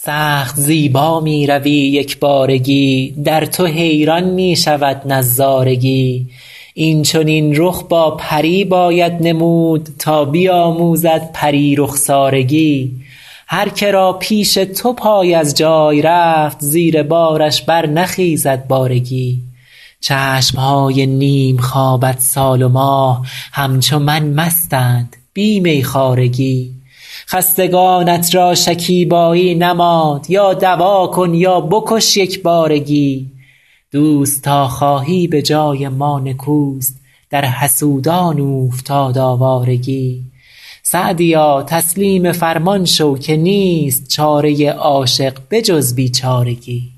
سخت زیبا می روی یک بارگی، در تو حیران می شود نظارگی. این چنین رخ با پری باید نمود، تا بیاموزد پری رخسارگی. هر که را پیش تو پای از جای رفت، زیر بارش بر نخیزد بارگی. چشمهای نیم خوابت سال و ماه، همچو من مستند بی میخوارگی. خستگانت را شکیبایی نماند، یا دوا کن یا بکش یک بارگی. دوست تا خواهی به جای ما نکوست، در حسودان اوفتاد آوارگی. سعدیا تسلیم فرمان شو که نیست چاره عاشق به جز بیچارگی.